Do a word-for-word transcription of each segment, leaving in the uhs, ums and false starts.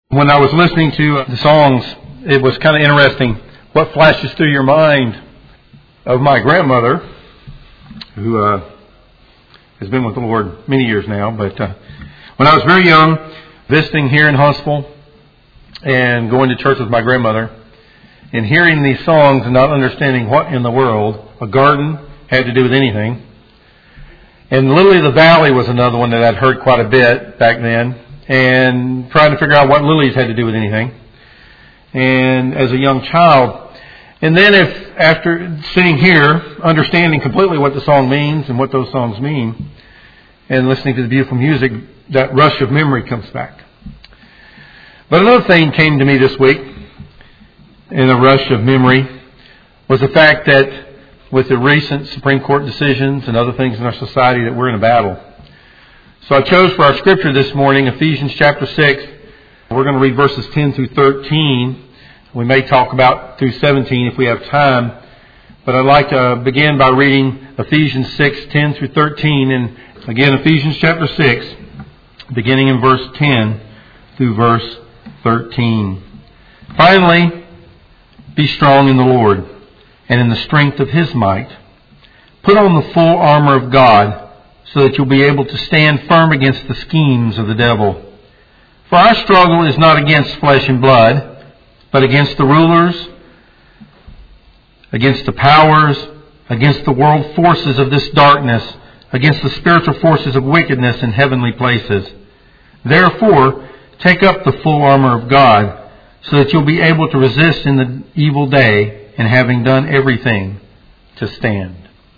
When I was listening to the songs, it was kind of interesting what flashes through your mind of my grandmother, who uh, has been with the Lord many years now. But uh, when I was very young, visiting here in Huntsville and going to church with my grandmother, and hearing these songs and not understanding what in the world a garden had to do with anything. And Lily of the Valley was another one that I'd heard quite a bit back then, and trying to figure out what lilies had to do with anything. And as a young child, and then if after sitting here, understanding completely what the song means and what those songs mean, and listening to the beautiful music, that rush of memory comes back. But another thing came to me this week in a rush of memory was the fact that with the recent Supreme Court decisions and other things in our society that we're in a battle. So I chose for our scripture this morning, Ephesians chapter six. We're going to read verses ten through thirteen. We may talk about through seventeen if we have time. But I'd like to begin by reading Ephesians six, ten through thirteen. And again, Ephesians chapter six, beginning in verse ten through verse thirteen. Finally, be strong in the Lord and in the strength of His might. Put on the full armor of God, so that you'll be able to stand firm against the schemes of the devil. For our struggle is not against flesh and blood, but against the rulers, against the powers, against the world forces of this darkness, against the spiritual forces of wickedness in heavenly places. Therefore, take up the full armor of God, so that you'll be able to resist in the evil day, and having done everything, to stand.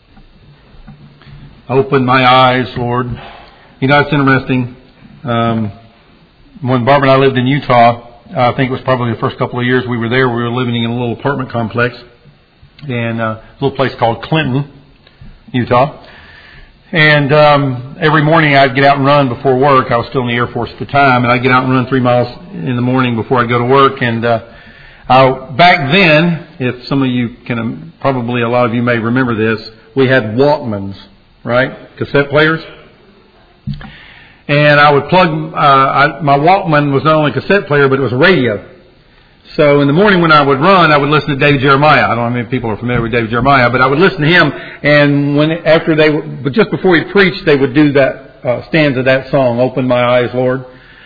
Open my eyes, Lord. You know, it's interesting. Um, when Barbara and I lived in Utah, I think it was probably the first couple of years we were there, we were living in a little apartment complex in a little place called Clinton, Utah. And um, every morning I'd get out and run before work. I was still in the Air Force at the time, and I'd get out and run three miles in the morning before I'd go to work. And uh, I, back then, if some of you can, probably a lot of you may remember this, we had Walkmans. Right? Cassette players. And I would plug, uh, I, my Walkman was not only a cassette player, but it was a radio. So in the morning when I would run, I would listen to David Jeremiah. I don't know how many people are familiar with David Jeremiah, but I would listen to him. And when, after they, but just before he preached, they would do that uh, stanza, that song, Open My Eyes, Lord.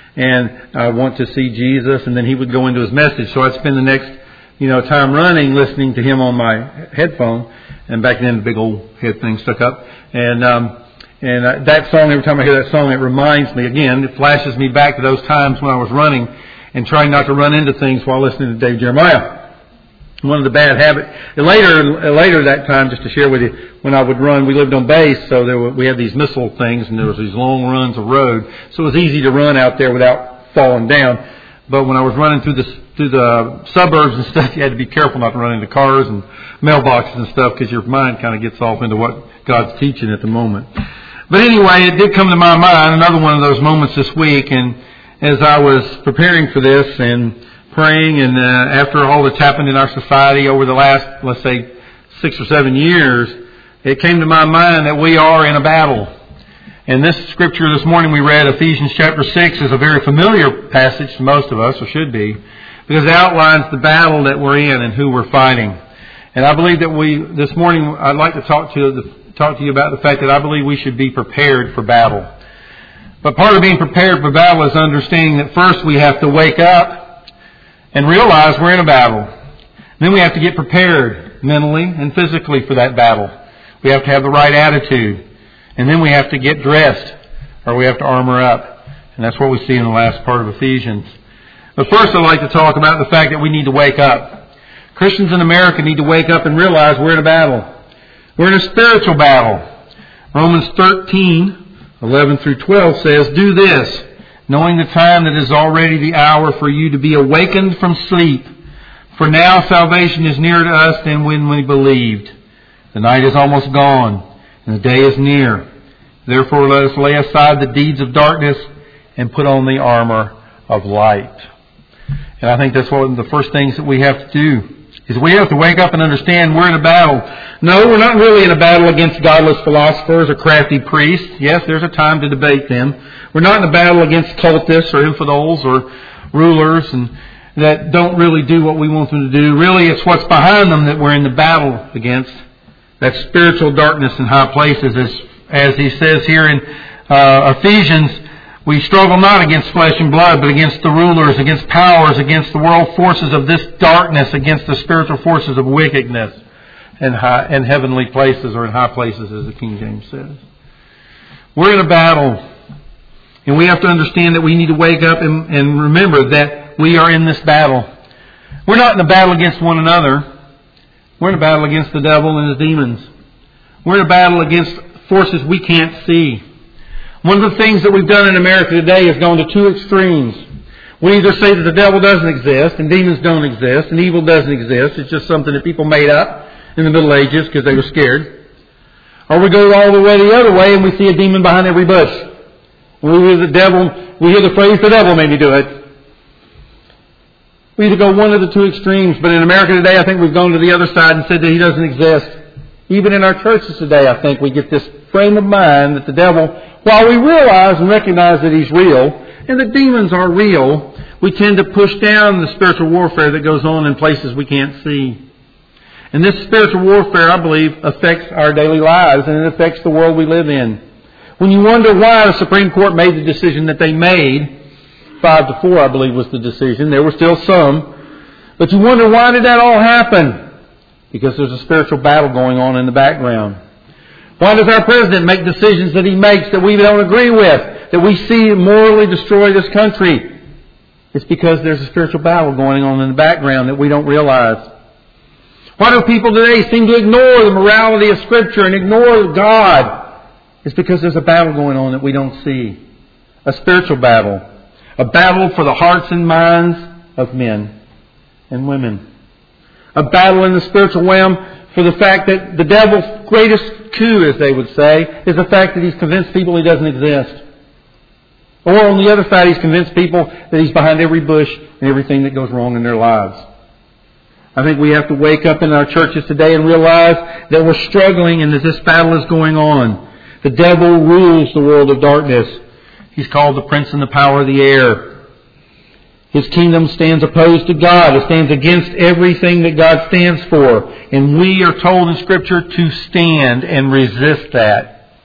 And I want to see Jesus. And then he would go into his message. So I'd spend the next, you know, time running, listening to him on my headphone. And back then, the big old head thing stuck up. And um, and uh, that song, every time I hear that song, it reminds me, again, it flashes me back to those times when I was running and trying not to run into things while listening to Dave Jeremiah. One of the bad habits. Later, later that time, just to share with you, when I would run, we lived on base, so there were, we had these missile things, and there was these long runs of road. So it was easy to run out there without falling down. But when I was running through the through the suburbs and stuff, you had to be careful not to run into cars and mailboxes and stuff, because your mind kind of gets off into what God's teaching at the moment. But anyway, it did come to my mind, another one of those moments this week, and as I was preparing for this and praying, and uh, after all that's happened in our society over the last, let's say, six or seven years, it came to my mind that we are in a battle. And this scripture this morning we read, Ephesians chapter six, is a very familiar passage to most of us, or should be, because it outlines the battle that we're in and who we're fighting. And I believe that we, this morning, I'd like to talk to you, talk to you about the fact that I believe we should be prepared for battle. But part of being prepared for battle is understanding that first we have to wake up and realize we're in a battle. Then we have to get prepared mentally and physically for that battle. We have to have the right attitude. And then we have to get dressed, or we have to armor up. And that's what we see in the last part of Ephesians. But first I'd like to talk about the fact that we need to wake up. Christians in America need to wake up and realize we're in a battle. We're in a spiritual battle. Romans thirteen, eleven through twelve says, Do this, knowing the time that is already the hour for you to be awakened from sleep. For now salvation is nearer to us than when we believed. The night is almost gone, and the day is near. Therefore let us lay aside the deeds of darkness and put on the armor of light. And I think that's one of the first things that we have to do, is we have to wake up and understand we're in a battle. No, we're not really in a battle against godless philosophers or crafty priests. Yes, there's a time to debate them. We're not in a battle against cultists or infidels or rulers and that don't really do what we want them to do. Really, it's what's behind them that we're in the battle against. That spiritual darkness in high places. As, as he says here in uh, Ephesians, we struggle not against flesh and blood, but against the rulers, against powers, against the world forces of this darkness, against the spiritual forces of wickedness in, high, in heavenly places, or in high places, as the King James says. We're in a battle. And we have to understand that we need to wake up and, and remember that we are in this battle. We're not in a battle against one another. We're in a battle against the devil and his demons. We're in a battle against forces we can't see. One of the things that we've done in America today is gone to two extremes. We either say that the devil doesn't exist and demons don't exist and evil doesn't exist. It's just something that people made up in the Middle Ages because they were scared. Or we go all the way the other way and we see a demon behind every bush. We hear the devil, we hear the phrase, the devil made me do it. We either go one of the two extremes, but in America today I think we've gone to the other side and said that he doesn't exist. Even in our churches today I think we get this frame of mind that the devil, while we realize and recognize that he's real, and that demons are real, we tend to push down the spiritual warfare that goes on in places we can't see. And this spiritual warfare, I believe, affects our daily lives and it affects the world we live in. When you wonder why the Supreme Court made the decision that they made, five to four I believe was the decision, there were still some, but you wonder why did that all happen? Because there's a spiritual battle going on in the background. Why does our president make decisions that he makes that we don't agree with, that we see morally destroy this country? It's because there's a spiritual battle going on in the background that we don't realize. Why do people today seem to ignore the morality of Scripture and ignore God? It's because there's a battle going on that we don't see. A spiritual battle. A battle for the hearts and minds of men and women. A battle in the spiritual realm for the fact that the devil's greatest coup, as they would say, is the fact that he's convinced people he doesn't exist. Or on the other side, he's convinced people that he's behind every bush and everything that goes wrong in their lives. I think we have to wake up in our churches today and realize that we're struggling and that this battle is going on. The devil rules the world of darkness. He's called the prince and the power of the air. His kingdom stands opposed to God. It stands against everything that God stands for. And we are told in Scripture to stand and resist that.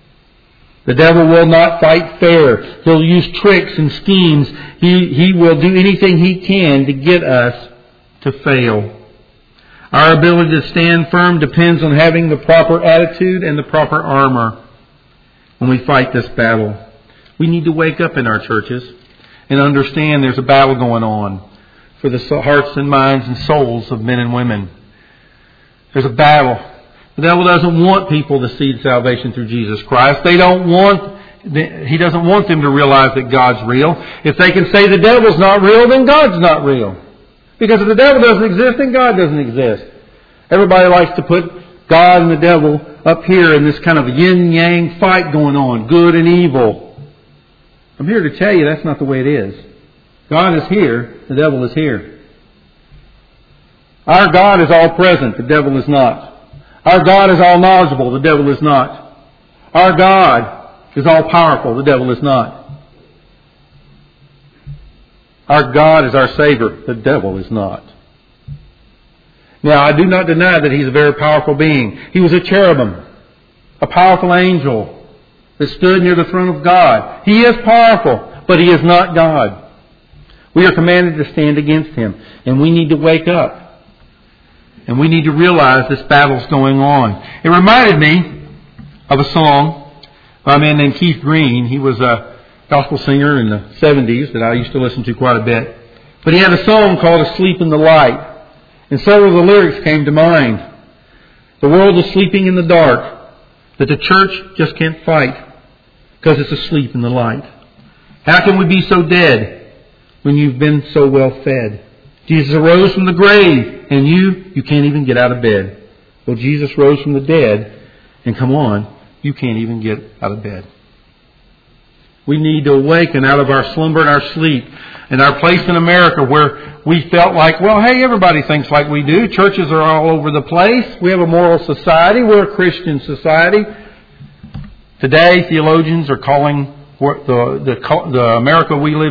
The devil will not fight fair. He'll use tricks and schemes. He, he will do anything he can to get us to fail. Our ability to stand firm depends on having the proper attitude and the proper armor when we fight this battle. We need to wake up in our churches and understand there's a battle going on for the hearts and minds and souls of men and women. There's a battle. The devil doesn't want people to see salvation through Jesus Christ. They don't want, he doesn't want them to realize that God's real. If they can say the devil's not real, then God's not real. Because if the devil doesn't exist, then God doesn't exist. Everybody likes to put God and the devil up here in this kind of yin-yang fight going on, good and evil. I'm here to tell you that's not the way it is. God is here, the devil is here. Our God is all present, the devil is not. Our God is all knowledgeable, the devil is not. Our God is all powerful, the devil is not. Our God is our Savior, the devil is not. Now, I do not deny that He's a very powerful being. He was a cherubim, a powerful angel that stood near the throne of God. He is powerful, but He is not God. We are commanded to stand against Him, and we need to wake up. And we need to realize this battle's going on. It reminded me of a song by a man named Keith Green. He was a gospel singer in the seventies that I used to listen to quite a bit. But he had a song called Asleep in the Light. And several of the lyrics came to mind. The world is sleeping in the dark, that the church just can't fight because it's asleep in the light. How can we be so dead when you've been so well fed? Jesus arose from the grave, and you, you can't even get out of bed. Well, Jesus rose from the dead, and come on, you can't even get out of bed. We need to awaken out of our slumber and our sleep and our place in America where we felt like, well, hey, everybody thinks like we do. Churches are all over the place. We have a moral society. We're a Christian society. Today, theologians are calling the, the, the America we live in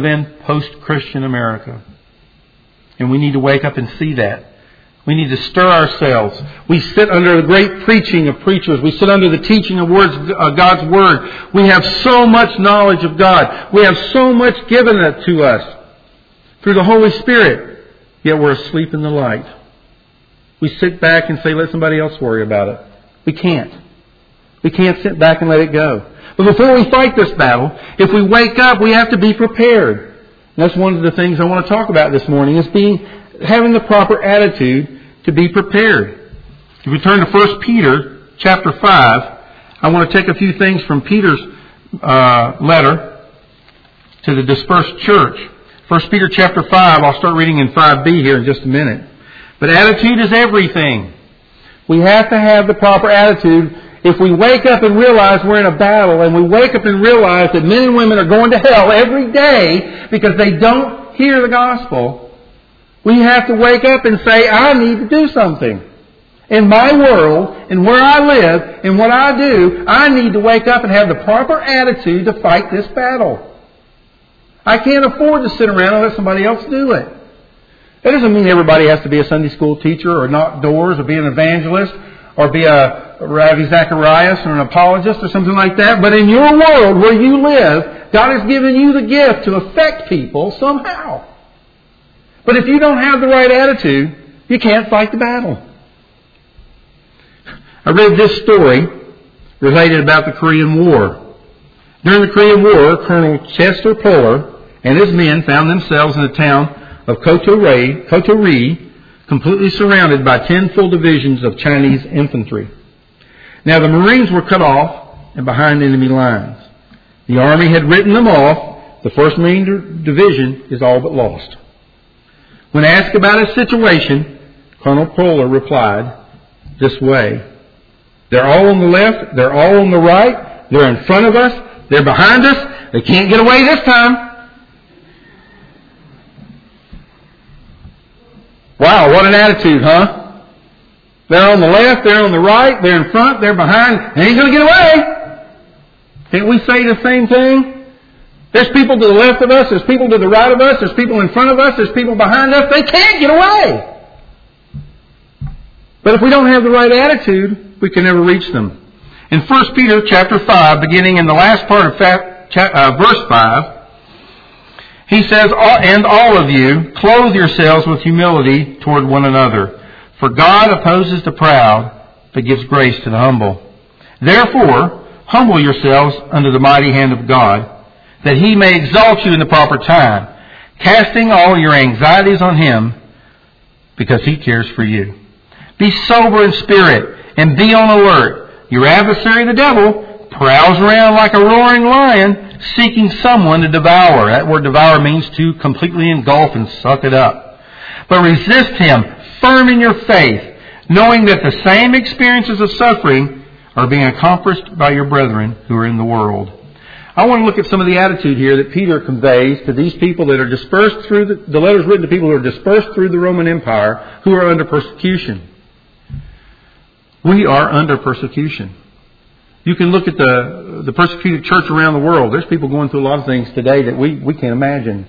post-Christian America. And we need to wake up and see that. We need to stir ourselves. We sit under the great preaching of preachers. We sit under the teaching of words, uh, God's Word. We have so much knowledge of God. We have so much given it to us through the Holy Spirit. Yet we're asleep in the light. We sit back and say, let somebody else worry about it. We can't. We can't sit back and let it go. But before we fight this battle, if we wake up, we have to be prepared. And that's one of the things I want to talk about this morning, is being having the proper attitude to be prepared. If we turn to First Peter chapter five, I want to take a few things from Peter's uh, letter to the dispersed church. First Peter chapter five, I'll start reading in five b here in just a minute. But attitude is everything. We have to have the proper attitude. If we wake up and realize we're in a battle, and we wake up and realize that men and women are going to hell every day because they don't hear the gospel, we have to wake up and say, I need to do something. In my world, and where I live, and what I do, I need to wake up and have the proper attitude to fight this battle. I can't afford to sit around and let somebody else do it. That doesn't mean everybody has to be a Sunday school teacher or knock doors or be an evangelist or be a Ravi Zacharias or an apologist or something like that. But in your world where you live, God has given you the gift to affect people somehow. But if you don't have the right attitude, you can't fight the battle. I read this story related about the Korean War. During the Korean War, Colonel Chester Puller and his men found themselves in the town of Kotori, Kotori, completely surrounded by ten full divisions of Chinese infantry. Now the Marines were cut off and behind enemy lines. The Army had written them off. The first Marine Division is all but lost. When asked about his situation, Colonel Puller replied this way: they're all on the left, they're all on the right, they're in front of us, they're behind us, they can't get away this time. Wow, what an attitude, huh? They're on the left, they're on the right, they're in front, they're behind, they ain't going to get away. Can't we say the same thing? There's people to the left of us, there's people to the right of us, there's people in front of us, there's people behind us. They can't get away. But if we don't have the right attitude, we can never reach them. In First Peter chapter five, beginning in the last part of uh, verse five, he says, and all of you, clothe yourselves with humility toward one another. For God opposes the proud, but gives grace to the humble. Therefore, humble yourselves under the mighty hand of God, that He may exalt you in the proper time, casting all your anxieties on Him, because He cares for you. Be sober in spirit, and be on alert. Your adversary, the devil, prowls around like a roaring lion, seeking someone to devour. That word devour means to completely engulf and suck it up. But resist him, firm in your faith, knowing that the same experiences of suffering are being accomplished by your brethren who are in the world. I want to look at some of the attitude here that Peter conveys to these people that are dispersed through the, the letters written to people who are dispersed through the Roman Empire, who are under persecution. We are under persecution. You can look at the the persecuted church around the world. There's people going through a lot of things today that we, we can't imagine.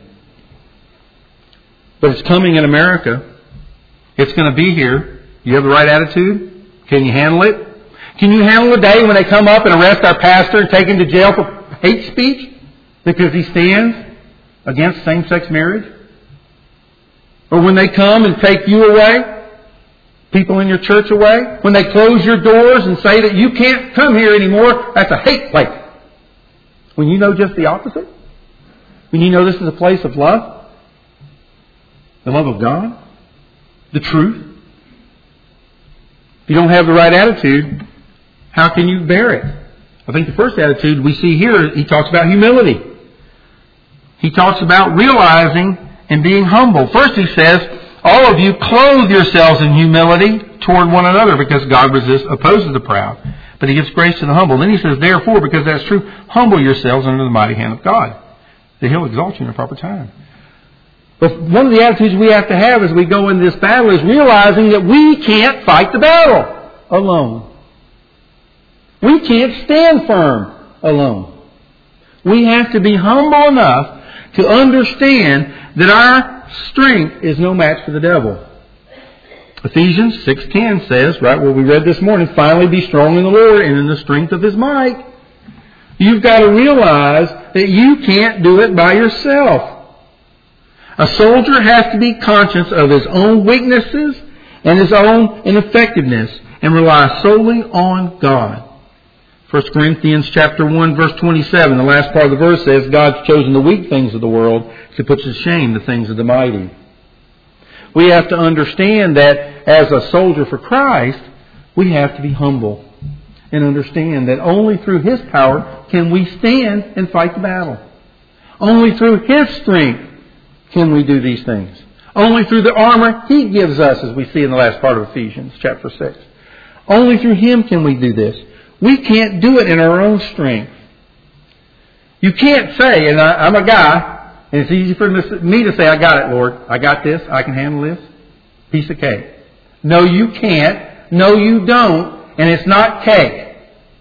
But it's coming in America. It's going to be here. You have the right attitude? Can you handle it? Can you handle the day when they come up and arrest our pastor and take him to jail for hate speech because he stands against same-sex marriage? Or when they come and take you away? People in your church away? When they close your doors and say that you can't come here anymore, that's a hate place. When you know just the opposite? When you know this is a place of love? The love of God? The truth? If you don't have the right attitude, how can you bear it? I think the first attitude we see here, he talks about humility. He talks about realizing and being humble. First he says, all of you clothe yourselves in humility toward one another, because God resists, opposes the proud, but He gives grace to the humble. Then he says, therefore, because that's true, humble yourselves under the mighty hand of God, that He'll exalt you in a proper time. But one of the attitudes we have to have as we go into this battle is realizing that we can't fight the battle alone. We can't stand firm alone. We have to be humble enough to understand that our strength is no match for the devil. Ephesians six ten says, right where we read this morning, finally be strong in the Lord and in the strength of His might. You've got to realize that you can't do it by yourself. A soldier has to be conscious of his own weaknesses and his own ineffectiveness and rely solely on God. First Corinthians chapter one, verse twenty-seven, the last part of the verse says, God's chosen the weak things of the world to put to shame the things of the mighty. We have to understand that as a soldier for Christ, we have to be humble and understand that only through His power can we stand and fight the battle. Only through His strength can we do these things. Only through the armor He gives us, as we see in the last part of Ephesians chapter six. Only through Him can we do this. We can't do it in our own strength. You can't say, and I, I'm a guy, and it's easy for me to say, I got it, Lord. I got this. I can handle this. Piece of cake. No, you can't. No, you don't. And it's not cake.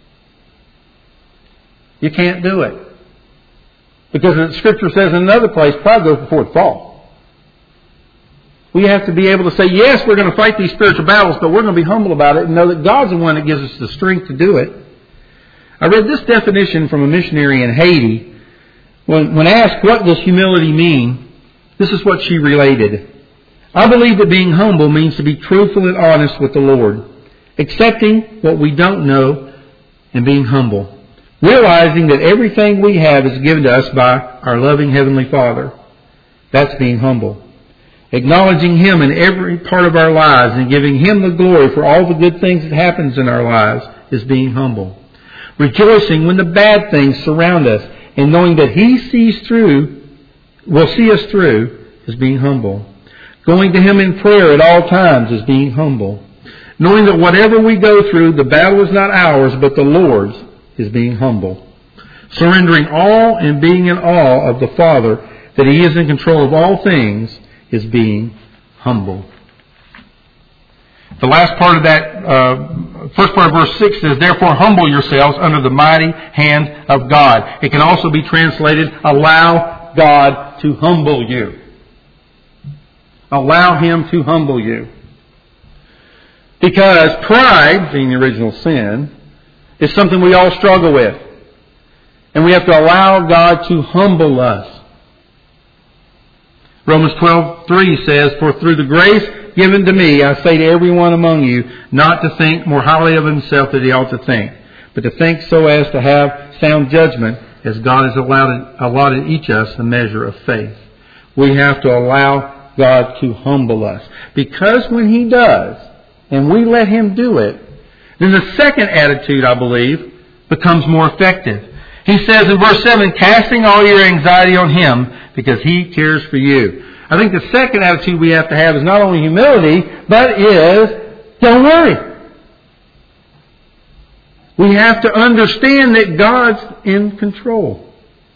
You can't do it. Because the Scripture says in another place, pride goes before the fall. We have to be able to say, yes, we're going to fight these spiritual battles, but we're going to be humble about it and know that God's the one that gives us the strength to do it. I read this definition from a missionary in Haiti. When, when asked what does humility mean, this is what she related. I believe that being humble means to be truthful and honest with the Lord, accepting what we don't know and being humble, realizing that everything we have is given to us by our loving Heavenly Father. That's being humble. Acknowledging Him in every part of our lives and giving Him the glory for all the good things that happens in our lives is being humble. Rejoicing when the bad things surround us and knowing that He sees through, will see us through, is being humble. Going to Him in prayer at all times is being humble. Knowing that whatever we go through, the battle is not ours but the Lord's, is being humble. Surrendering all and being in awe of the Father, that He is in control of all things, is being humble. The last part of that, uh, first part of verse six says, therefore humble yourselves under the mighty hand of God. It can also be translated, allow God to humble you. Allow Him to humble you. Because pride, being the original sin, is something we all struggle with. And we have to allow God to humble us. Romans twelve three says, for through the grace given to me, I say to everyone among you, not to think more highly of himself than he ought to think, but to think so as to have sound judgment, as God has allotted, allotted each of us a measure of faith. We have to allow God to humble us. Because when He does, and we let Him do it, then the second attitude, I believe, becomes more effective. He says in verse seven, casting all your anxiety on Him, because He cares for you. I think the second attitude we have to have is not only humility, but is, don't worry. We have to understand that God's in control.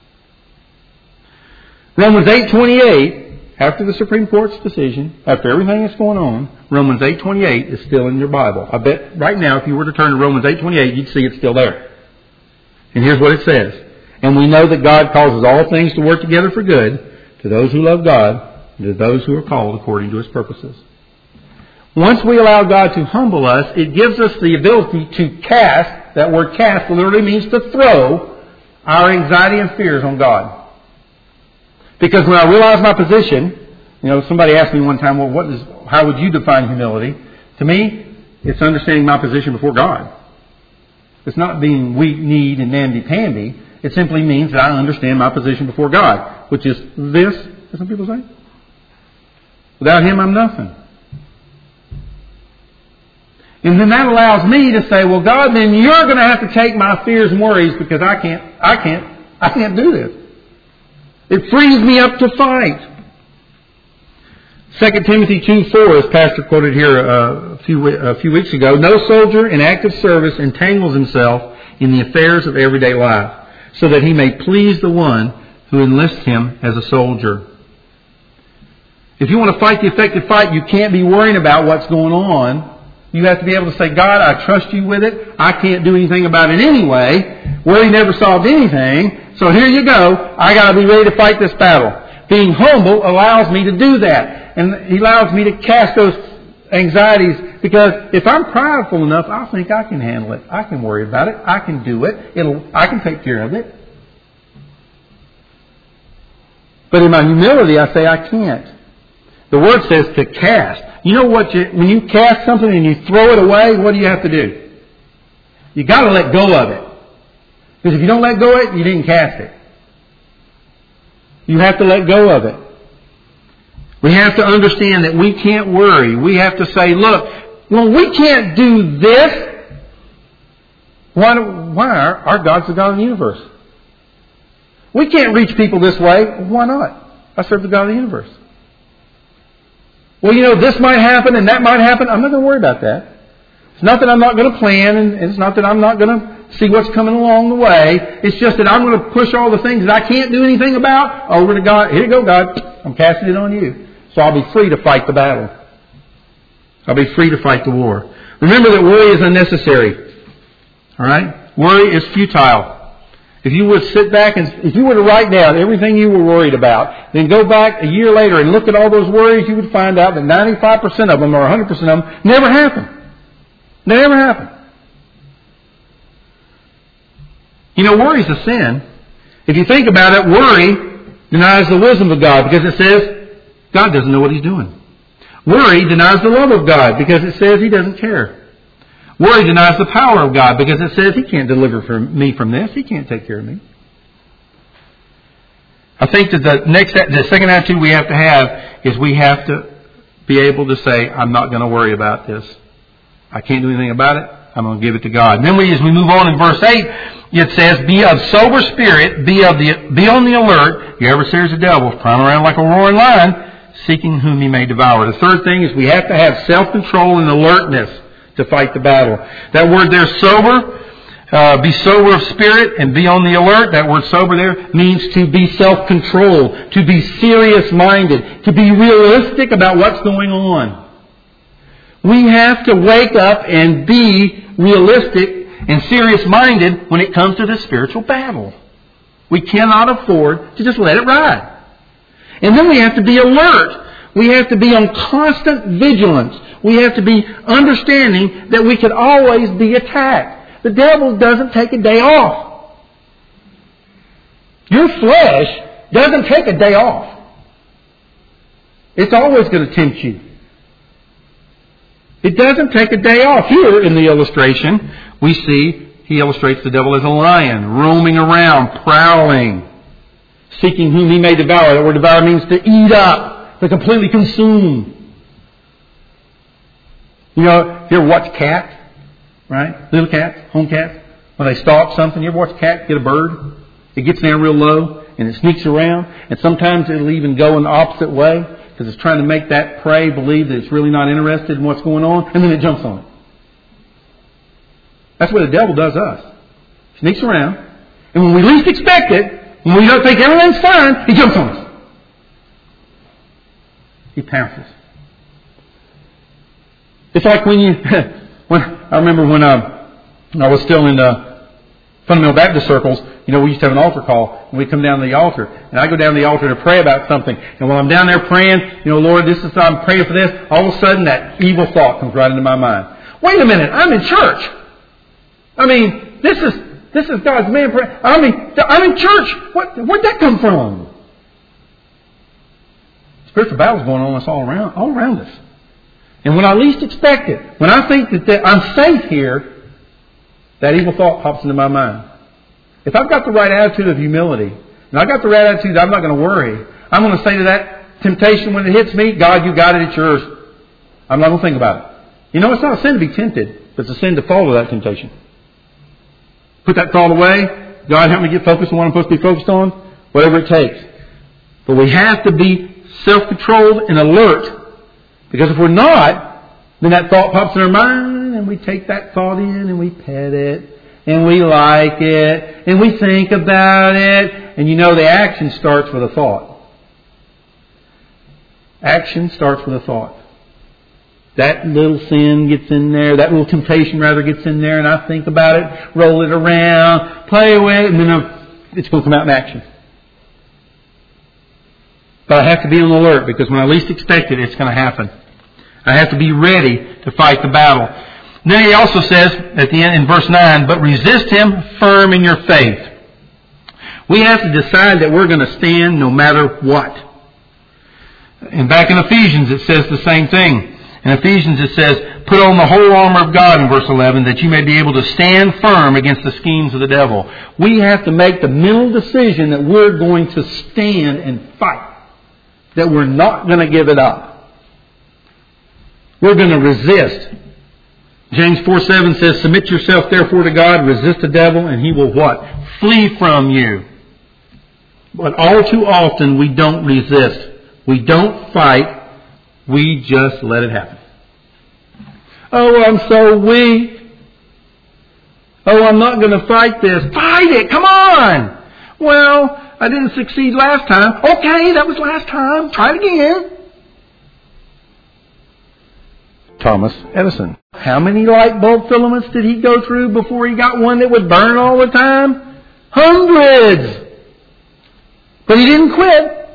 Romans eight twenty-eight, after the Supreme Court's decision, after everything that's going on, Romans eight twenty-eight is still in your Bible. I bet right now if you were to turn to Romans eight twenty-eight, you'd see it's still there. And here's what it says. And we know that God causes all things to work together for good to those who love God, and to those who are called according to His purposes. Once we allow God to humble us, it gives us the ability to cast, that word cast literally means to throw, our anxiety and fears on God. Because when I realize my position, you know, somebody asked me one time, well, what is, how would you define humility? To me, it's understanding my position before God. It's not being weak, need, and namby-pamby. It simply means that I understand my position before God, which is this, as some people say. Without Him, I'm nothing. And then that allows me to say, well, God, then you're going to have to take my fears and worries because I can't, I can't, I can't do this. It frees me up to fight. Second Timothy two four, as Pastor quoted here a few, a few weeks ago, no soldier in active service entangles himself in the affairs of everyday life, so that he may please the one who enlists him as a soldier. If you want to fight the effective fight, you can't be worrying about what's going on. You have to be able to say, God, I trust you with it. I can't do anything about it anyway. Worry never solved anything. So here you go. I got to be ready to fight this battle. Being humble allows me to do that. And He allows me to cast those anxieties, because if I'm prideful enough, I think I can handle it. I can worry about it. I can do it. It'll, I can take care of it. But in my humility, I say I can't. The Word says to cast. You know what? You, when you cast something and you throw it away, what do you have to do? You got to let go of it. Because if you don't let go of it, you didn't cast it. You have to let go of it. We have to understand that we can't worry. We have to say, look, well, we can't do this. Why, why are our God's the God of the universe? We can't reach people this way. Why not? I serve the God of the universe. Well, you know, this might happen and that might happen. I'm not going to worry about that. It's not that I'm not going to plan, and it's not that I'm not going to see what's coming along the way. It's just that I'm going to push all the things that I can't do anything about over to God. Here you go, God. I'm casting it on you. So I'll be free to fight the battle. I'll be free to fight the war. Remember that worry is unnecessary. All right? Worry is futile. If you would sit back and if you were to write down everything you were worried about, then go back a year later and look at all those worries, you would find out that ninety-five percent of them or one hundred percent of them never happened. They never happened. You know, worry is a sin. If you think about it, worry denies the wisdom of God, because it says God doesn't know what He's doing. Worry denies the love of God, because it says He doesn't care. Worry denies the power of God, because it says He can't deliver from me from this. He can't take care of me. I think that the next, the second attitude we have to have is we have to be able to say, I'm not going to worry about this. I can't do anything about it. I'm going to give it to God. And then we, as we move on in verse eight, it says, be of sober spirit, be of the, be on the alert. Your adversary is the devil, prowling around like a roaring lion, seeking whom he may devour. The third thing is we have to have self-control and alertness to fight the battle. That word there, sober, uh, be sober of spirit and be on the alert. That word sober there means to be self-controlled, to be serious-minded, to be realistic about what's going on. We have to wake up and be realistic and serious-minded when it comes to this spiritual battle. We cannot afford to just let it ride. And then we have to be alert. We have to be on constant vigilance. We have to be understanding that we could always be attacked. The devil doesn't take a day off. Your flesh doesn't take a day off. It's always going to tempt you. It doesn't take a day off. Here in the illustration, we see he illustrates the devil as a lion, roaming around, prowling, seeking whom he may devour. That word devour means to eat up, to completely consume. You know, you ever watch cats, right? Little cats, home cats. When they stalk something, you ever watch a cat get a bird? It gets down real low and it sneaks around. And sometimes it'll even go in the opposite way because it's trying to make that prey believe that it's really not interested in what's going on. And then it jumps on it. That's what the devil does us. Sneaks around. And when we least expect it, when we don't think everything's fine, he jumps on us. He pounces. It's like when you, when I remember when uh, I was still in uh, fundamental Baptist circles, you know, we used to have an altar call, and we'd come down to the altar, and I go down to the altar to pray about something. And while I'm down there praying, you know, Lord, this is I'm praying for this. All of a sudden, that evil thought comes right into my mind. Wait a minute, I'm in church. I mean, this is this is God's man prayer. I mean, I'm in church. What where'd that come from? Spiritual battle's going on us all around, all around us. And when I least expect it, when I think that, that I'm safe here, that evil thought pops into my mind. If I've got the right attitude of humility, and I've got the right attitude that I'm not going to worry, I'm going to say to that temptation when it hits me, God, you got it, it's yours. I'm not going to think about it. You know, it's not a sin to be tempted, but it's a sin to fall to that temptation. Put that thought away. God, help me get focused on what I'm supposed to be focused on. Whatever it takes. But we have to be self-controlled and alert. Because if we're not, then that thought pops in our mind and we take that thought in and we pet it and we like it and we think about it. And you know the action starts with a thought. Action starts with a thought. That little sin gets in there, that little temptation rather gets in there, and I think about it, roll it around, play with it, and then it's going to come out in action. But I have to be on the alert, because when I least expect it, it's going to happen. I have to be ready to fight the battle. Then he also says at the end in verse nine, but resist him firm in your faith. We have to decide that we're going to stand no matter what. And back in Ephesians it says the same thing. In Ephesians it says, put on the whole armor of God in verse eleven, that you may be able to stand firm against the schemes of the devil. We have to make the mental decision that we're going to stand and fight. That we're not going to give it up. We're going to resist. James four seven says, submit yourself therefore to God, resist the devil, and he will what? Flee from you. But all too often we don't resist. We don't fight. We just let it happen. Oh, I'm so weak. Oh, I'm not going to fight this. Fight it! Come on! Well, I didn't succeed last time. Okay, that was last time. Try it again. Thomas Edison. How many light bulb filaments did he go through before he got one that would burn all the time? Hundreds! But he didn't quit.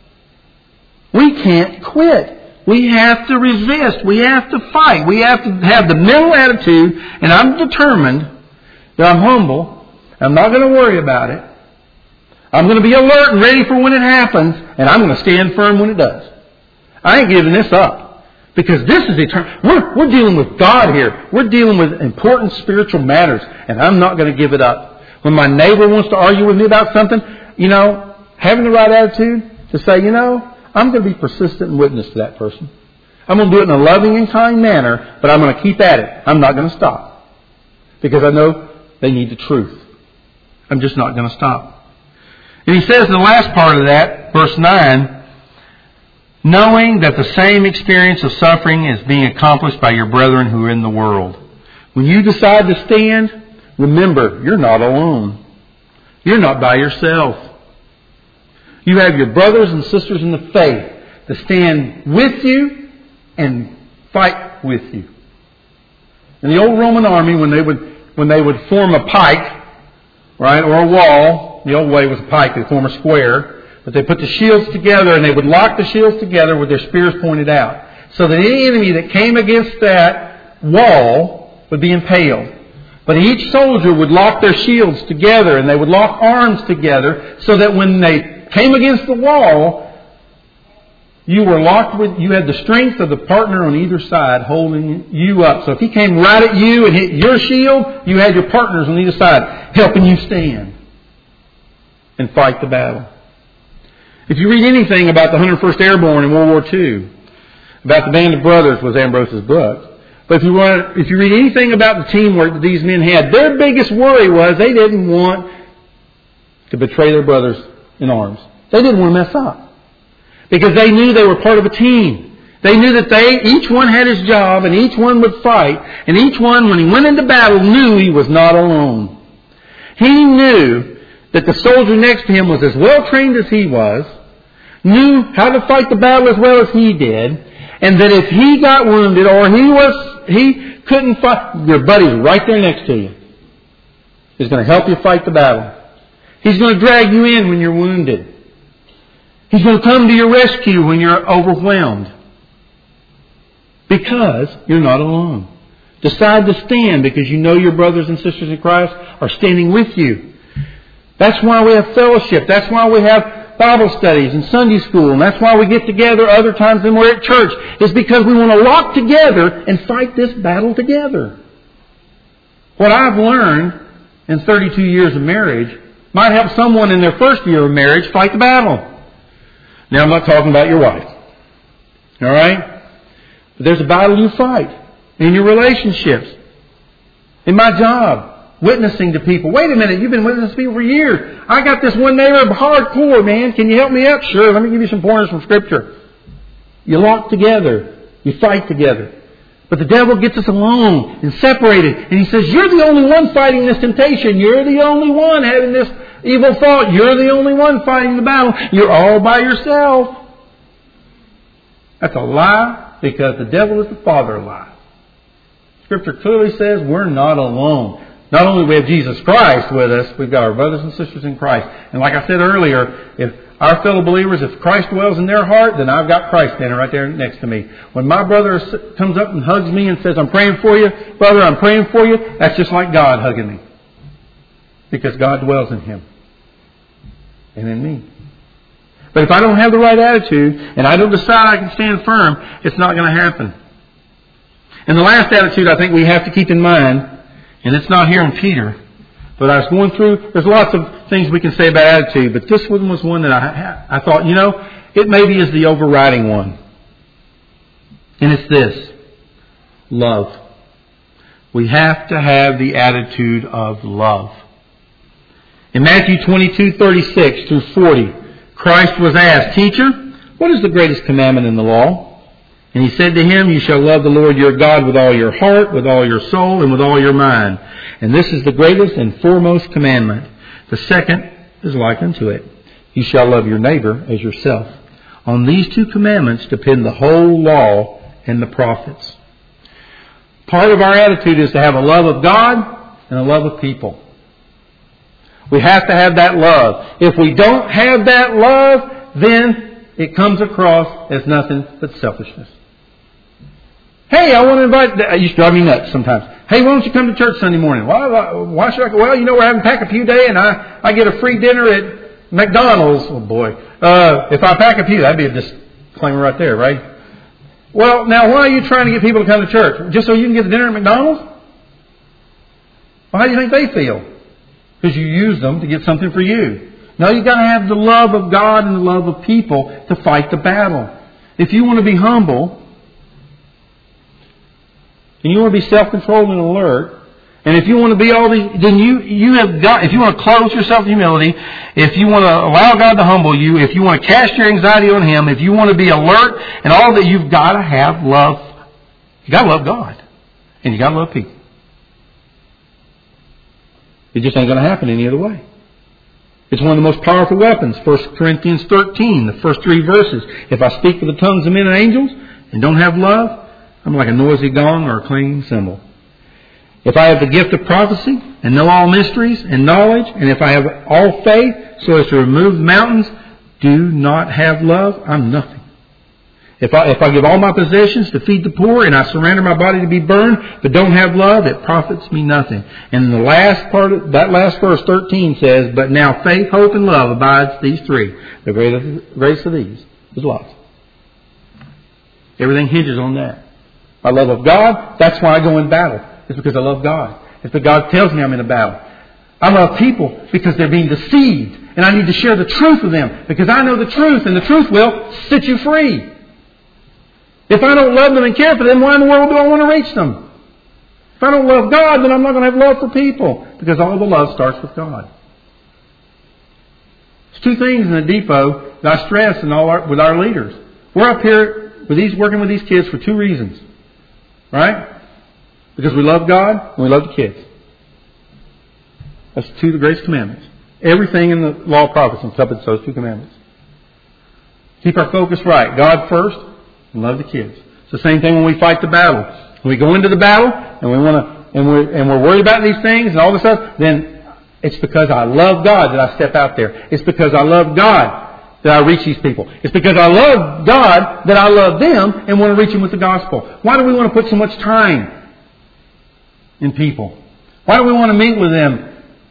We can't quit. We have to resist. We have to fight. We have to have the mental attitude, and I'm determined that I'm humble. I'm not going to worry about it. I'm going to be alert and ready for when it happens, and I'm going to stand firm when it does. I ain't giving this up, because this is eternal. We're, we're dealing with God here. We're dealing with important spiritual matters, and I'm not going to give it up. When my neighbor wants to argue with me about something, you know, having the right attitude to say, you know, I'm going to be persistent and witness to that person. I'm going to do it in a loving and kind manner, but I'm going to keep at it. I'm not going to stop. Because I know they need the truth. I'm just not going to stop. And he says in the last part of that, verse nine, knowing that the same experience of suffering is being accomplished by your brethren who are in the world. When you decide to stand, remember, you're not alone. You're not by yourself. You have your brothers and sisters in the faith to stand with you and fight with you. In the old Roman army, when they would when they would form a pike, right, or a wall, the old way was a pike, they'd form a square, but they put the shields together and they would lock the shields together with their spears pointed out, so that any enemy that came against that wall would be impaled. But each soldier would lock their shields together and they would lock arms together, so that when they came against the wall, you were locked with, you had the strength of the partner on either side holding you up. So if he came right at you and hit your shield, you had your partners on either side helping you stand and fight the battle. If you read anything about the one hundred first Airborne in World War Two, about the Band of Brothers was Ambrose's book. But if you want, if you read anything about the teamwork that these men had, their biggest worry was they didn't want to betray their brothers in arms. They didn't want to mess up. Because they knew they were part of a team. They knew that they, each one had his job and each one would fight. And each one, when he went into battle, knew he was not alone. He knew that the soldier next to him was as well trained as he was, knew how to fight the battle as well as he did, and that if he got wounded or he was, he couldn't fight, your buddy's right there next to you. He's going to help you fight the battle. He's going to drag you in when you're wounded. He's going to come to your rescue when you're overwhelmed. Because you're not alone. Decide to stand because you know your brothers and sisters in Christ are standing with you. That's why we have fellowship. That's why we have Bible studies and Sunday school. And that's why we get together other times than we're at church. It's because we want to lock together and fight this battle together. What I've learned in thirty-two years of marriage might help someone in their first year of marriage fight the battle. Now, I'm not talking about your wife. All right? But there's a battle you fight in your relationships. In my job, witnessing to people. Wait a minute, you've been witnessing to people for years. I got this one neighbor hardcore, man. Can you help me out? Sure, let me give you some pointers from Scripture. You lock together. You fight together. But the devil gets us alone and separated. And he says, you're the only one fighting this temptation. You're the only one having this evil thought. You're the only one fighting the battle. You're all by yourself. That's a lie, because the devil is the father of lies. Scripture clearly says we're not alone. Not only do we have Jesus Christ with us, we've got our brothers and sisters in Christ. And like I said earlier, if our fellow believers, if Christ dwells in their heart, then I've got Christ standing right there next to me. When my brother comes up and hugs me and says, I'm praying for you, brother, I'm praying for you, that's just like God hugging me. Because God dwells in him and in me. But if I don't have the right attitude and I don't decide I can stand firm, it's not going to happen. And the last attitude I think we have to keep in mind, and it's not here in Peter, but I was going through, there's lots of things we can say about attitude, but this one was one that I, I thought, you know, it maybe is the overriding one. And it's this: love. We have to have the attitude of love. In Matthew twenty-two, thirty-six through forty, Christ was asked, Teacher, what is the greatest commandment in the law? And he said to him, You shall love the Lord your God with all your heart, with all your soul, and with all your mind. And this is the greatest and foremost commandment. The second is like unto it. You shall love your neighbor as yourself. On these two commandments depend the whole law and the prophets. Part of our attitude is to have a love of God and a love of people. We have to have that love. If we don't have that love, then it comes across as nothing but selfishness. Hey, I want to invite... It used to drive me nuts sometimes. Hey, why don't you come to church Sunday morning? Why, why, why should I... Well, you know, we're having Pack a Pew Day, and I, I get a free dinner at McDonald's. Oh, boy. Uh, if I pack a pew, that'd be a disclaimer right there, right? Well, now, why are you trying to get people to come to church? Just so you can get the dinner at McDonald's? Well, how do you think they feel? Because you use them to get something for you. No, you've got to have the love of God and the love of people to fight the battle. If you want to be humble, and you want to be self-controlled and alert, and if you want to be all these, then you, you have got, if you want to clothe yourself in humility, if you want to allow God to humble you, if you want to cast your anxiety on Him, if you want to be alert and all that, you've got to have love. You've got to love God. And you've got to love people. It just ain't going to happen any other way. It's one of the most powerful weapons. First Corinthians thirteen, the first three verses. If I speak with the tongues of men and angels and don't have love, I'm like a noisy gong or a clanging cymbal. If I have the gift of prophecy and know all mysteries and knowledge, and if I have all faith so as to remove mountains, do not have love, I'm nothing. If I, if I give all my possessions to feed the poor and I surrender my body to be burned, but don't have love, it profits me nothing. And the last part of that last verse, thirteen, says, But now faith, hope, and love abides, these three. The greatest, greatest of these is love. Everything hinges on that. I love of God, that's why I go in battle. It's because I love God. It's because God tells me I'm in a battle. I love people because they're being deceived. And I need to share the truth with them because I know the truth, and the truth will set you free. If I don't love them and care for them, why in the world do I want to reach them? If I don't love God, then I'm not going to have love for people. Because all the love starts with God. There's two things in the depot that I stress in all our, with our leaders. We're up here with these, working with these kids for two reasons. Right? Because we love God and we love the kids. That's two of the greatest commandments. Everything in the law of prophets encompasses those two commandments. Keep our focus right. God first. And love the kids. It's the same thing when we fight the battle. When we go into the battle and we want to, and we're and we're worried about these things and all this stuff, then it's because I love God that I step out there. It's because I love God that I reach these people. It's because I love God that I love them and want to reach them with the gospel. Why do we want to put so much time in people? Why do we want to meet with them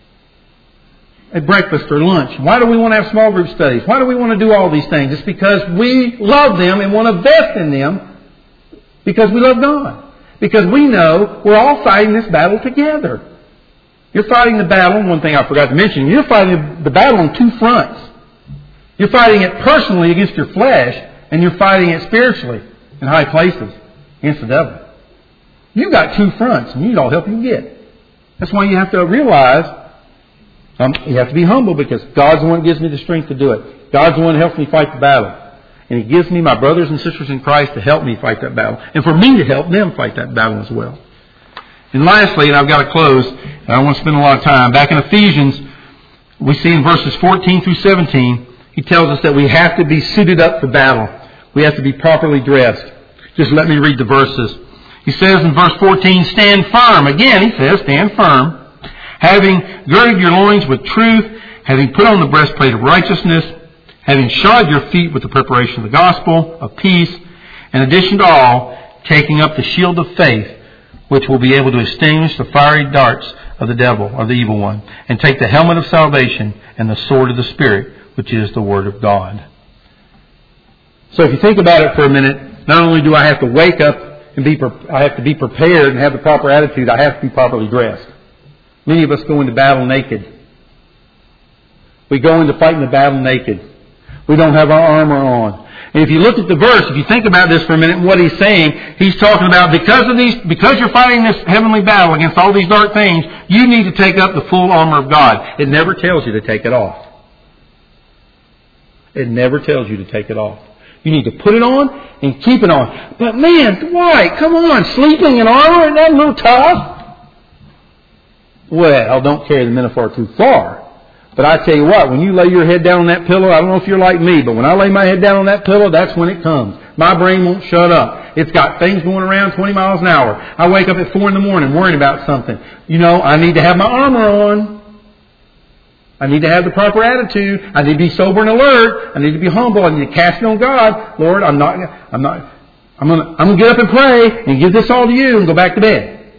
at breakfast or lunch? Why do we want to have small group studies? Why do we want to do all these things? It's because we love them and want to invest in them because we love God. Because we know we're all fighting this battle together. You're fighting the battle, one thing I forgot to mention, you're fighting the battle on two fronts. You're fighting it personally against your flesh, and you're fighting it spiritually in high places against the devil. You've got two fronts, and you need all the help you can get. That's why you have to realize Um, you have to be humble because God's the one that gives me the strength to do it. God's the one that helps me fight the battle. And He gives me my brothers and sisters in Christ to help me fight that battle. And for me to help them fight that battle as well. And lastly, and I've got to close, and I don't want to spend a lot of time. Back in Ephesians, we see in verses fourteen through seventeen, he tells us that we have to be suited up for battle. We have to be properly dressed. Just let me read the verses. He says in verse fourteen, stand firm. Again, he says, stand firm. Having girded your loins with truth, having put on the breastplate of righteousness, having shod your feet with the preparation of the gospel of peace, in addition to all, taking up the shield of faith, which will be able to extinguish the fiery darts of the devil, or the evil one, and take the helmet of salvation and the sword of the Spirit, which is the Word of God. So if you think about it for a minute, not only do I have to wake up and be, I have to be prepared and have the proper attitude, I have to be properly dressed. Many of us go into battle naked. We go into fighting the battle naked. We don't have our armor on. And if you look at the verse, if you think about this for a minute and what he's saying, he's talking about because of these, because you're fighting this heavenly battle against all these dark things, you need to take up the full armor of God. It never tells you to take it off. It never tells you to take it off. You need to put it on and keep it on. But man, Dwight, come on, sleeping in armor, isn't that a little tough? Well, don't carry the metaphor too far. But I tell you what, when you lay your head down on that pillow, I don't know if you're like me, but when I lay my head down on that pillow, that's when it comes. My brain won't shut up. It's got things going around twenty miles an hour. I wake up at four in the morning worrying about something. You know, I need to have my armor on. I need to have the proper attitude. I need to be sober and alert. I need to be humble. I need to cast it on God. Lord, I'm not, I'm not, I'm going to, I'm going to get up and pray and give this all to you and go back to bed.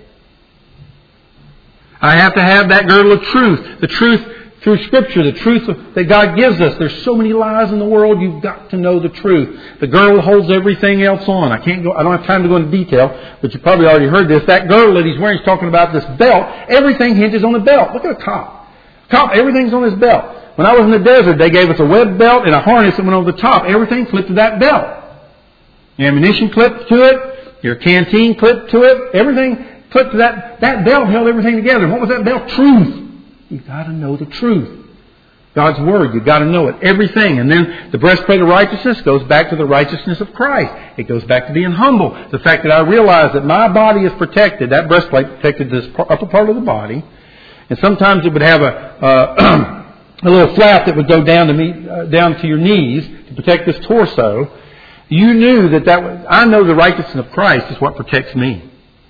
I have to have that girdle of truth. The truth through Scripture, the truth that God gives us. There's so many lies in the world. You've got to know the truth. The girdle holds everything else on. I can't go. I don't have time to go into detail, but you probably already heard this. That girdle that he's wearing is talking about this belt. Everything hinges on the belt. Look at the top. Top. Everything's on this belt. When I was in the desert, they gave us a web belt and a harness that went over the top. Everything clipped to that belt. Your ammunition clipped to it. Your canteen clipped to it. Everything clipped to that. That belt held everything together. What was that belt? Truth. You've got to know the truth. God's Word. You've got to know it. Everything. And then the breastplate of righteousness goes back to the righteousness of Christ. It goes back to being humble. The fact that I realize that my body is protected. That breastplate protected this upper part of the body. And sometimes it would have a, uh, a little flap that would go down to me, uh, down to your knees to protect this torso. You knew that that was, I know the righteousness of Christ is what protects me.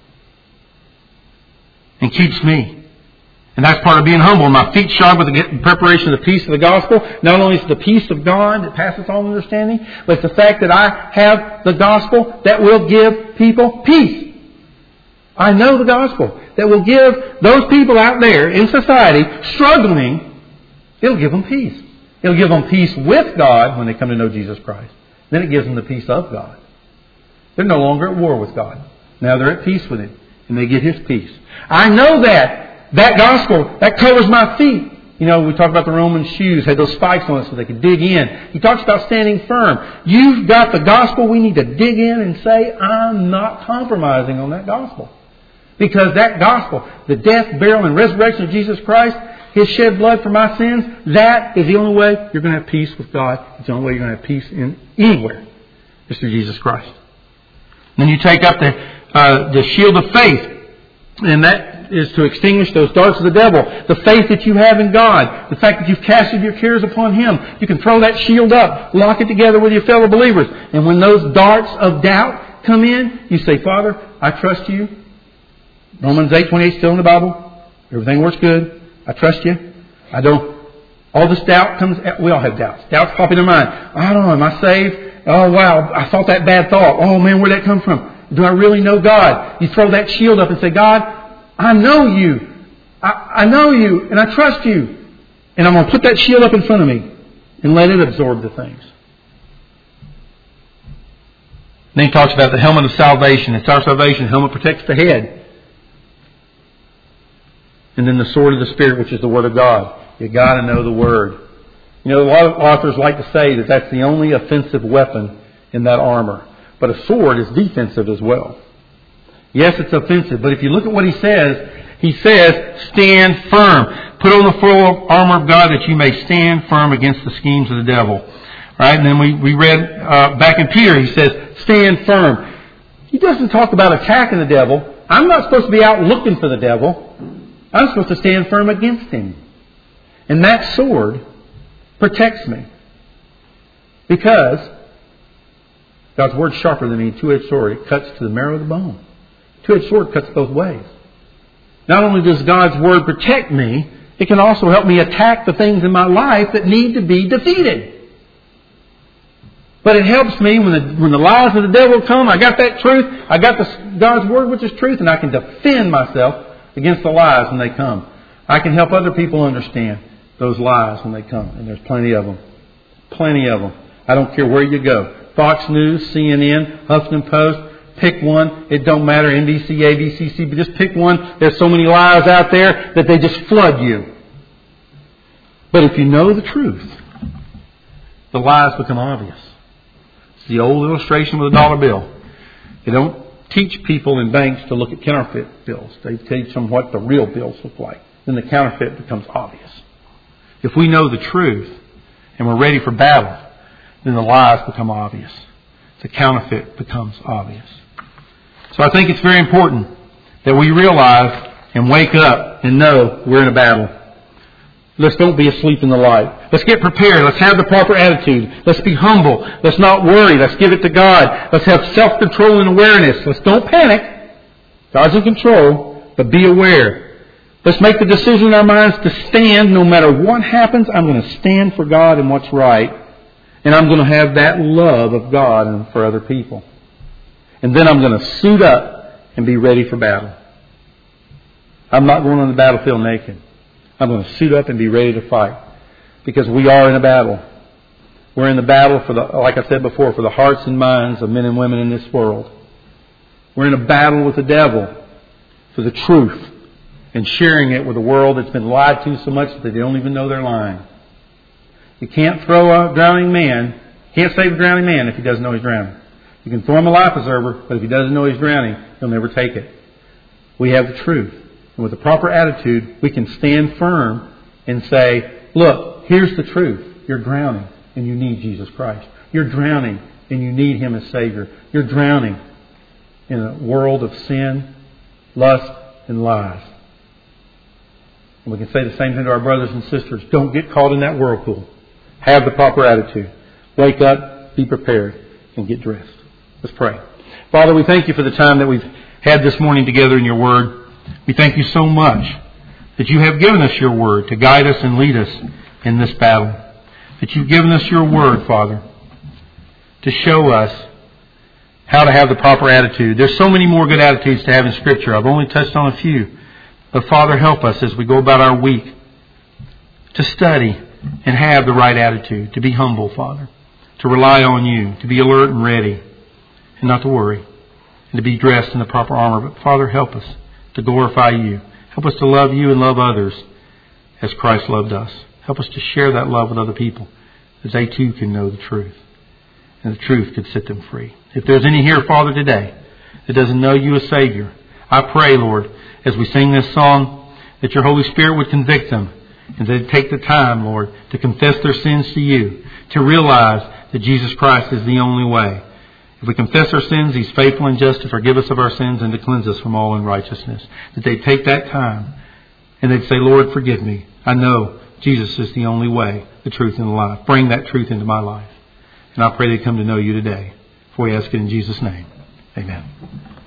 And keeps me. And that's part of being humble. My feet shod with the preparation of the peace of the gospel. Not only is it the peace of God that passes all understanding, but it's the fact that I have the gospel that will give people peace. I know the gospel that will give those people out there in society struggling, it'll give them peace. It'll give them peace with God when they come to know Jesus Christ. Then it gives them the peace of God. They're no longer at war with God. Now they're at peace with Him. And they get His peace. I know that. That gospel, that covers my feet. You know, we talked about the Roman shoes, had those spikes on it so they could dig in. He talks about standing firm. You've got the gospel. We need to dig in and say, I'm not compromising on that gospel. Because that gospel, the death, burial, and resurrection of Jesus Christ, His shed blood for my sins, that is the only way you're going to have peace with God. It's the only way you're going to have peace in anywhere. It's through Jesus Christ. And then you take up the, uh, the shield of faith. And that is to extinguish those darts of the devil. The faith that you have in God. The fact that you've casted your cares upon Him. You can throw that shield up. Lock it together with your fellow believers. And when those darts of doubt come in, you say, Father, I trust You. Romans eight twenty-eight still in the Bible. Everything works good. I trust You. I don't. All this doubt comes. We all have doubts. Doubts pop in our mind. I don't know. Am I saved? Oh, wow. I thought that bad thought. Oh, man, where'd that come from? Do I really know God? You throw that shield up and say, God, I know You. I, I know You and I trust You. And I'm going to put that shield up in front of me and let it absorb the things. Then he talks about the helmet of salvation. It's our salvation. The helmet protects the head. And then the sword of the Spirit, which is the Word of God. You've got to know the Word. You know, a lot of authors like to say that that's the only offensive weapon in that armor. But a sword is defensive as well. Yes, it's offensive. But if you look at what he says, he says, stand firm. Put on the full armor of God that you may stand firm against the schemes of the devil. Right? And then we, we read uh, back in Peter, he says, stand firm. He doesn't talk about attacking the devil. I'm not supposed to be out looking for the devil. I'm supposed to stand firm against him. And that sword protects me. Because God's Word is sharper than any two-edged sword. It cuts to the marrow of the bone. Two-edged sword cuts both ways. not only does God's Word protect me, it can also help me attack the things in my life that need to be defeated. But it helps me when the, when the lies of the devil come. I got that truth. I got the, God's Word, which is truth, and I can defend myself against the lies when they come. I can help other people understand those lies when they come. And there's plenty of them. Plenty of them. I don't care where you go. Fox News, C N N, Huffington Post. Pick one. It don't matter. N B C, A B C, C B. Just pick one. There's so many lies out there that they just flood you. But if you know the truth, the lies become obvious. It's the old illustration with a dollar bill. They don't teach people in banks to look at counterfeit bills. They teach them what the real bills look like. Then the counterfeit becomes obvious. If we know the truth and we're ready for battle, then the lies become obvious. The counterfeit becomes obvious. So I think it's very important that we realize and wake up and know we're in a battle. Let's don't be asleep in the light. Let's get prepared. Let's have the proper attitude. Let's be humble. Let's not worry. Let's give it to God. Let's have self-control and awareness. Let's don't panic. God's in control, but be aware. Let's make the decision in our minds to stand no matter what happens. I'm going to stand for God and what's right. And I'm going to have that love of God and for other people. And then I'm going to suit up and be ready for battle. I'm not going on the battlefield naked. I'm going to suit up and be ready to fight. Because we are in a battle. We're in the battle, for the, like I said before, for the hearts and minds of men and women in this world. We're in a battle with the devil for the truth and sharing it with a world that's been lied to so much that they don't even know they're lying. You can't throw a drowning man, can't save a drowning man if he doesn't know he's drowning. You can throw him a life preserver, but if he doesn't know he's drowning, he'll never take it. We have the truth. And with the proper attitude, we can stand firm and say, look, here's the truth. You're drowning and you need Jesus Christ. You're drowning and you need Him as Savior. You're drowning in a world of sin, lust, and lies. And we can say the same thing to our brothers and sisters. Don't get caught in that whirlpool. Have the proper attitude. Wake up, be prepared, and get dressed. Let's pray. Father, we thank You for the time that we've had this morning together in Your Word. We thank You so much that You have given us Your Word to guide us and lead us in this battle. That You've given us Your Word, Father, to show us how to have the proper attitude. There's so many more good attitudes to have in Scripture. I've only touched on a few. But Father, help us as we go about our week to study and have the right attitude, to be humble, Father, to rely on You, to be alert and ready, and not to worry, and to be dressed in the proper armor. But Father, help us to glorify You. Help us to love You and love others as Christ loved us. Help us to share that love with other people, as they too can know the truth, and the truth could set them free. If there's any here, Father, today that doesn't know You as Savior, I pray, Lord, as we sing this song, that Your Holy Spirit would convict them, and they'd take the time, Lord, to confess their sins to You, to realize that Jesus Christ is the only way. If we confess our sins, He's faithful and just to forgive us of our sins and to cleanse us from all unrighteousness. That they'd take that time and they'd say, Lord, forgive me. I know Jesus is the only way, the truth, and the life. Bring that truth into my life. And I pray they come to know You today. For we ask it in Jesus' name. Amen.